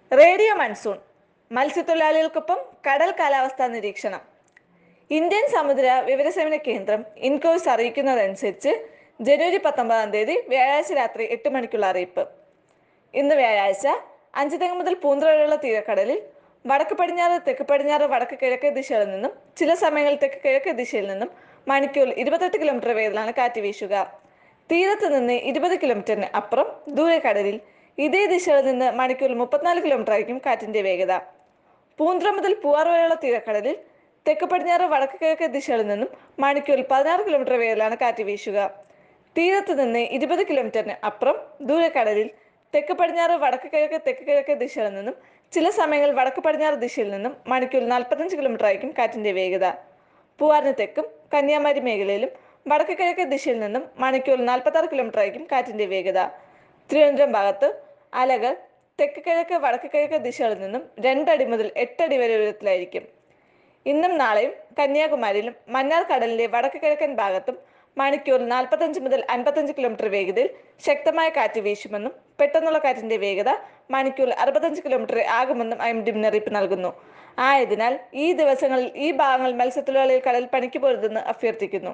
Radio monsoon മത്സ്യത്തൊഴിലാളികൾക്കൊപ്പം കടൽ കാലാവസ്ഥാ നിരീക്ഷണം. ഇന്ത്യൻ സമുദ്ര വിവരസേവന കേന്ദ്രം ഇൻകോയ്സ് അറിയിക്കുന്നതനുസരിച്ച് ജനുവരി 19 വ്യാഴാഴ്ച രാത്രി 8 മണിക്കുള്ള അറിയിപ്പ്. ഇന്ന് വ്യാഴാഴ്ച അഞ്ചുതെങ്ങ് മുതൽ പൂന്തുറ വരെയുള്ള തീരക്കടലിൽ വടക്ക് പടിഞ്ഞാറ് തെക്ക് പടിഞ്ഞാറ് വടക്ക് കിഴക്ക് ദിശകളിൽ നിന്നും ചില സമയങ്ങളിൽ തെക്ക് കിഴക്ക് ദിശയിൽ നിന്നും മണിക്കൂറിൽ 28 കിലോമീറ്റർ വേഗത്തിലാണ് കാറ്റ് വീശുക. തീരത്ത് നിന്ന് 20 കിലോമീറ്ററിന് അപ്പുറം ദൂരക്കടലിൽ ഇതേ ദിശയിൽ നിന്ന് മണിക്കൂറിൽ 34 കിലോമീറ്റർ ആയിരിക്കും കാറ്റിന്റെ വേഗത. പൂന്തുറ മുതൽ പൂവാർ വരെയുള്ള തീരക്കടലിൽ തെക്ക് പടിഞ്ഞാറ് വടക്ക് കിഴക്ക് ദിശകളിൽ നിന്നും മണിക്കൂറിൽ 16 കിലോമീറ്റർ വേഗത്തിലാണ് കാറ്റ് വീശുക. തീരത്ത് നിന്ന് 20 കിലോമീറ്ററിന് അപ്പുറം ദൂരക്കടലിൽ തെക്ക് പടിഞ്ഞാറ് വടക്ക് കിഴക്ക് തെക്ക് കിഴക്ക് ദിശയിൽ നിന്നും ചില സമയങ്ങളിൽ വടക്ക് പടിഞ്ഞാറ് ദിശയിൽ നിന്നും മണിക്കൂറിൽ 45 കിലോമീറ്റർ ആയിരിക്കും കാറ്റിന്റെ വേഗത. പൂവാറിന് തെക്കും കന്യാകുമാരി മേഖലയിലും വടക്ക് കിഴക്ക് ദിശയിൽ നിന്നും മണിക്കൂറിൽ 46 കിലോമീറ്റർ ആയിരിക്കും കാറ്റിന്റെ വേഗത. തിരുവനന്തപുരം ഭാഗത്ത് അലകൾ തെക്ക് കിഴക്ക് വടക്ക് കിഴക്ക് ദിശകളിൽ നിന്നും 2 അടി മുതൽ 8 അടി വരെ ഉയരത്തിലായിരിക്കും. ഇന്നും നാളെയും കന്യാകുമാരിയിലും മന്നാർ കടലിന്റെ വടക്ക് കിഴക്കൻ ഭാഗത്തും മണിക്കൂറിൽ 45 മുതൽ 55 കിലോമീറ്റർ വേഗതയിൽ ശക്തമായ കാറ്റ് വീശുമെന്നും പെട്ടെന്നുള്ള കാറ്റിന്റെ വേഗത മണിക്കൂറിൽ 65 കിലോമീറ്റർ ആകുമെന്നും IMD മുന്നറിയിപ്പ് നൽകുന്നു. ആയതിനാൽ ഈ ദിവസങ്ങളിൽ ഈ ഭാഗങ്ങളിൽ മത്സ്യത്തൊഴിലാളികൾ കടൽ പണിക്ക് പോരുതെന്ന് അഭ്യർത്ഥിക്കുന്നു.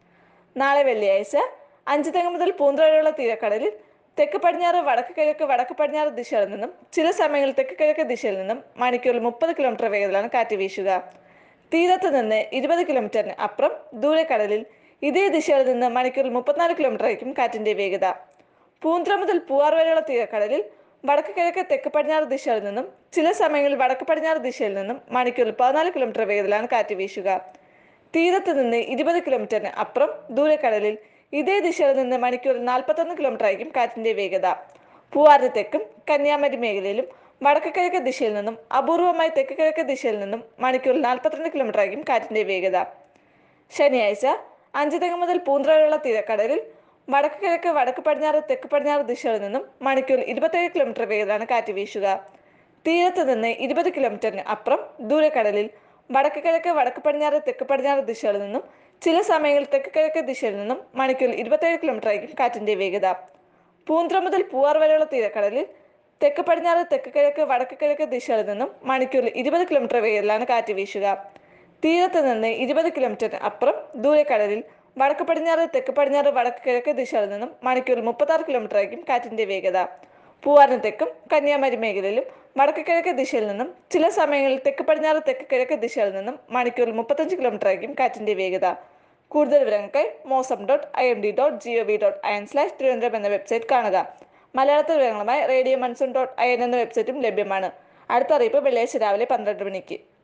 നാളെ വെള്ളിയാഴ്ച അഞ്ചുതെങ്ങ് മുതൽ പൂന്തുറ വരെയുള്ള തീരക്കടലിൽ തെക്ക് പടിഞ്ഞാറ് വടക്ക് കിഴക്ക് വടക്ക് പടിഞ്ഞാറ് ദിശയിൽ നിന്നും ചില സമയങ്ങളിൽ തെക്ക് കിഴക്ക് ദിശയിൽ നിന്നും മണിക്കൂറിൽ 30 കിലോമീറ്റർ വേഗത്തിലാണ് കാറ്റ് വീശുക. തീരത്ത് നിന്ന് 20 കിലോമീറ്ററിന് അപ്പുറം ദൂരക്കടലിൽ ഇതേ ദിശയിൽ നിന്ന് മണിക്കൂറിൽ 34 കിലോമീറ്റർ ആയിരിക്കും കാറ്റിന്റെ വേഗത. പൂന്തുറ മുതൽ പൂവാർ വരെയുള്ള തീരക്കടലിൽ വടക്ക് കിഴക്ക് തെക്ക് പടിഞ്ഞാറ് ദിശയിൽ നിന്നും ചില സമയങ്ങളിൽ വടക്ക് പടിഞ്ഞാറ് ദിശയിൽ നിന്നും മണിക്കൂറിൽ 14 കിലോമീറ്റർ വേഗത്തിലാണ് കാറ്റ് വീശുക. തീരത്ത് നിന്ന് 20 കിലോമീറ്ററിന് അപ്പുറം ദൂരക്കടലിൽ ഇതേ ദിശയിൽ നിന്ന് മണിക്കൂറിൽ 41 കിലോമീറ്റർ ആയിരിക്കും കാറ്റിന്റെ വേഗത. പൂവാറിന് തെക്കും കന്യാകുമാരി മേഖലയിലും വടക്ക് കിഴക്ക് ദിശയിൽ നിന്നും അപൂർവമായി തെക്ക് കിഴക്ക് ദിശയിൽ നിന്നും മണിക്കൂറിൽ 42 കിലോമീറ്റർ ആയിരിക്കും കാറ്റിന്റെ വേഗത. ശനിയാഴ്ച അഞ്ചുതെങ്ങ് മുതൽ പൂന്തുറ വരെയുള്ള തീരക്കടലിൽ വടക്ക് കിഴക്ക് വടക്ക് പടിഞ്ഞാറ് തെക്ക് പടിഞ്ഞാറ് ദിശയിൽ നിന്നും മണിക്കൂറിൽ 27 കിലോമീറ്റർ വേഗത്തിലാണ് കാറ്റ് വീശുക. തീരത്ത് നിന്ന് 20 കിലോമീറ്ററിന് അപ്പുറം ദൂരക്കടലിൽ വടക്ക് കിഴക്ക് വടക്ക് പടിഞ്ഞാറ് തെക്ക് പടിഞ്ഞാറ് ദിശയിൽ നിന്നും ചില സമയങ്ങളിൽ തെക്ക് കിഴക്ക് ദിശയിൽ നിന്നും മണിക്കൂറിൽ 27 കിലോമീറ്റർ ആയിരിക്കും കാറ്റിന്റെ വേഗത. പൂന്തുറ മുതൽ പൂവാർ വരെയുള്ള തീരക്കടലിൽ തെക്ക് പടിഞ്ഞാറ് തെക്ക് കിഴക്ക് വടക്ക് കിഴക്ക് ദിശയിൽ നിന്നും മണിക്കൂറിൽ 20 കിലോമീറ്റർ വേഗത്തിലാണ് കാറ്റ് വീശുക. തീരത്ത് നിന്ന് 20 കിലോമീറ്ററിന് അപ്പുറം ദൂരക്കടലിൽ വടക്ക് പടിഞ്ഞാറ് തെക്ക് പടിഞ്ഞാറ് വടക്ക് കിഴക്ക് ദിശയിൽ നിന്നും മണിക്കൂറിൽ 36 കിലോമീറ്റർ ആയിരിക്കും കാറ്റിന്റെ വേഗത. പൂവാറിന് തെക്കും കന്യാകുമാരി മേഖലയിലും വടക്ക് കിഴക്ക് ദിശയിൽ നിന്നും ചില സമയങ്ങളിൽ തെക്ക് പടിഞ്ഞാറ് തെക്ക് കിഴക്ക് ദിശയിൽ നിന്നും മണിക്കൂറിൽ 35 കിലോമീറ്റർ ആയിരിക്കും കാറ്റിന്റെ വേഗത. കൂടുതൽ വിവരങ്ങൾക്കായി mosam.imd.gov.in/തിരുവനന്തപുരം എന്ന വെബ്സൈറ്റ് കാണുക. മലയാളത്തിൽ വിവരങ്ങളുമായി radio monsoon.in എന്ന വെബ്സൈറ്റും ലഭ്യമാണ്. അടുത്ത അറിയിപ്പ് വെള്ളിയാഴ്ച രാവിലെ 12 മണിക്ക്.